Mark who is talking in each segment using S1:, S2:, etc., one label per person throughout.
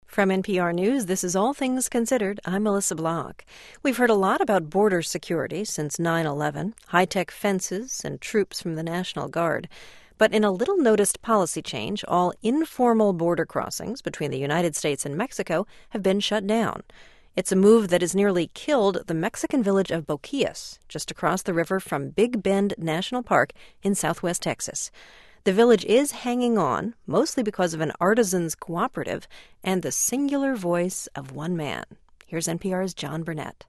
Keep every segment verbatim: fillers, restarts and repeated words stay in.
S1: From N P R News, this is All Things Considered. I'm Melissa Block. We've heard a lot about border security since nine eleven, high-tech fences, and troops from the National Guard. But in a little-noticed policy change, all informal border crossings between the United States and Mexico have been shut down. It's a move that has nearly killed the Mexican village of Boquillas, just across the river from Big Bend National Park in southwest Texas. The village is hanging on, mostly because of an artisans cooperative and the singular voice of one man. Here's N P R's John Burnett.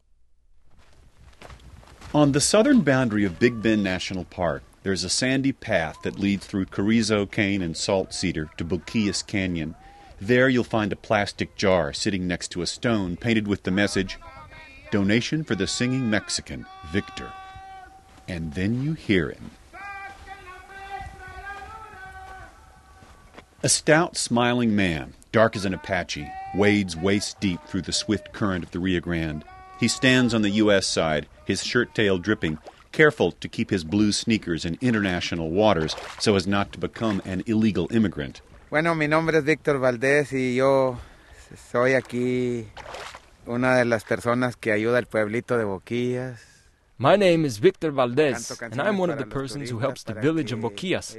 S2: On the southern boundary of Big Bend National Park, there's a sandy path that leads through Carrizo, Cane, and Salt Cedar to Boquillas Canyon. There you'll find a plastic jar sitting next to a stone painted with the message, "Donation for the singing Mexican, Victor." And then you hear him. A stout, smiling man, dark as an Apache, wades waist-deep through the swift current of the Rio Grande. He stands on the U S side, his shirt-tail dripping, careful to keep his blue sneakers in international waters so as not to become an illegal immigrant.
S3: Bueno, mi nombre es Victor Valdez y yo soy aquí una de las personas que ayuda al pueblito de Boquillas.
S4: My name is Victor Valdez, and I'm one of the persons who helps the village of Boquillas.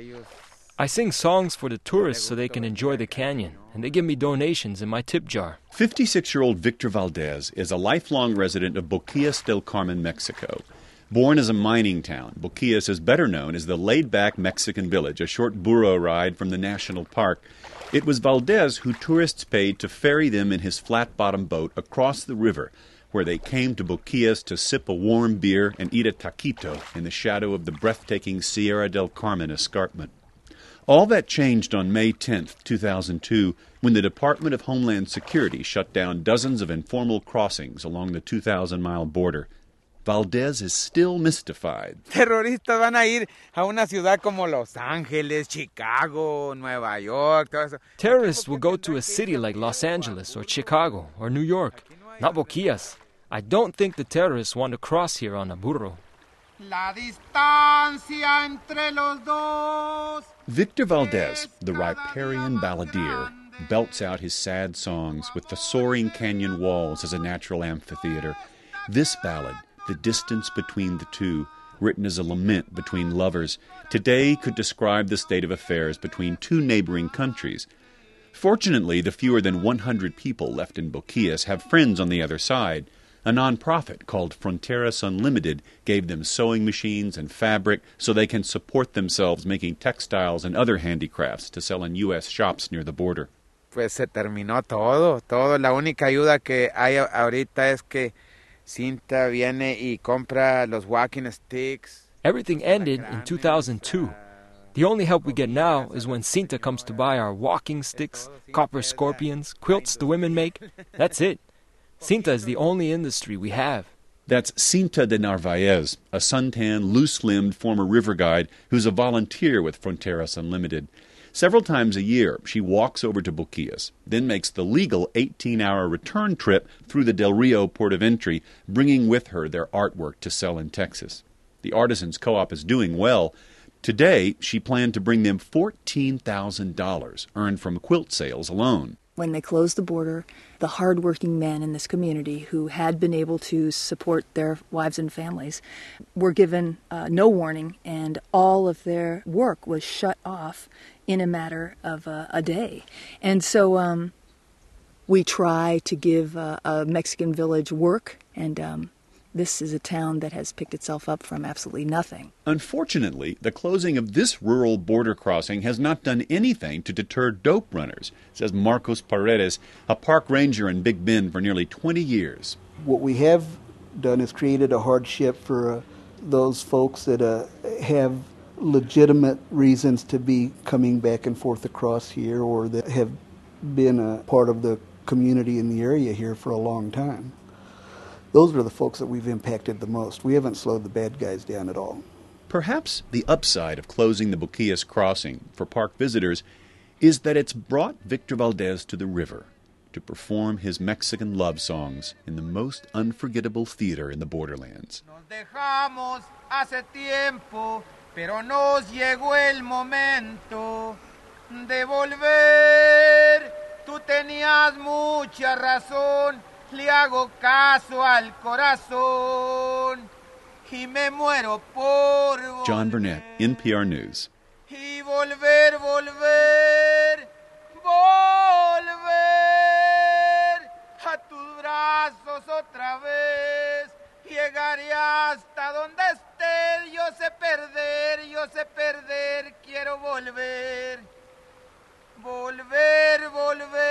S4: I sing songs for the tourists so they can enjoy the canyon, and they give me donations in my tip jar.
S2: fifty-six-year-old Victor Valdez is a lifelong resident of Boquillas del Carmen, Mexico. Born as a mining town, Boquillas is better known as the laid-back Mexican village, a short burro ride from the national park. It was Valdez who tourists paid to ferry them in his flat-bottom boat across the river, where they came to Boquillas to sip a warm beer and eat a taquito in the shadow of the breathtaking Sierra del Carmen escarpment. All that changed on May tenth, two thousand two, when the Department of Homeland Security shut down dozens of informal crossings along the two thousand mile border. Valdez is still mystified.
S3: Terroristas van a ir a una ciudad como Los Ángeles, Chicago, Nueva York, todo eso.
S4: Terrorists will go to a city like Los Angeles or Chicago or New York, not Boquillas. I don't think the terrorists want to cross here on a burro.
S3: La distancia entre los dos.
S2: Victor Valdez, the riparian balladeer, belts out his sad songs with the soaring canyon walls as a natural amphitheater. This ballad, The Distance Between the Two, written as a lament between lovers, today could describe the state of affairs between two neighboring countries. Fortunately, the fewer than one hundred people left in Boquillas have friends on the other side. A nonprofit called Fronteras Unlimited gave them sewing machines and fabric so they can support themselves making textiles and other handicrafts to sell in U S shops near the border.
S3: Pues se terminó todo, todo. La única ayuda que hay ahorita es que Cinta viene y compra los walking sticks.
S4: Everything ended in two thousand two. The only help we get now is when Cinta comes to buy our walking sticks, copper scorpions, quilts the women make. That's it. Cinta is the only industry we have.
S2: That's Cinta de Narvaez, a suntan, loose-limbed former river guide who's a volunteer with Fronteras Unlimited. Several times a year, she walks over to Boquillas, then makes the legal eighteen-hour return trip through the Del Rio port of entry, bringing with her their artwork to sell in Texas. The Artisans Co-op is doing well. Today, she planned to bring them fourteen thousand dollars earned from quilt sales alone.
S5: When they closed the border, the hardworking men in this community who had been able to support their wives and families were given uh, no warning, and all of their work was shut off in a matter of uh, a day. And so um, we try to give uh, a Mexican village work, and um, this is a town that has picked itself up from absolutely nothing.
S2: Unfortunately, the closing of this rural border crossing has not done anything to deter dope runners, says Marcos Paredes, a park ranger in Big Bend for nearly twenty years.
S6: What we have done is created a hardship for uh, those folks that uh, have legitimate reasons to be coming back and forth across here, or that have been a part of the community in the area here for a long time. Those are the folks that we've impacted the most. We haven't slowed the bad guys down at all.
S2: Perhaps the upside of closing the Boquillas crossing for park visitors is that it's brought Victor Valdez to the river to perform his Mexican love songs in the most unforgettable theater in the borderlands.
S3: Nos dejamos hace tiempo, pero nos llegó el momento de volver Tú tenías mucha razón, le hago caso al corazón y me muero por volver.
S2: John Burnett, N P R News.
S3: Y volver, volver, volver a tus brazos otra vez. Llegaré hasta donde estés, yo sé perder, yo sé perder, quiero volver. Volver, volver.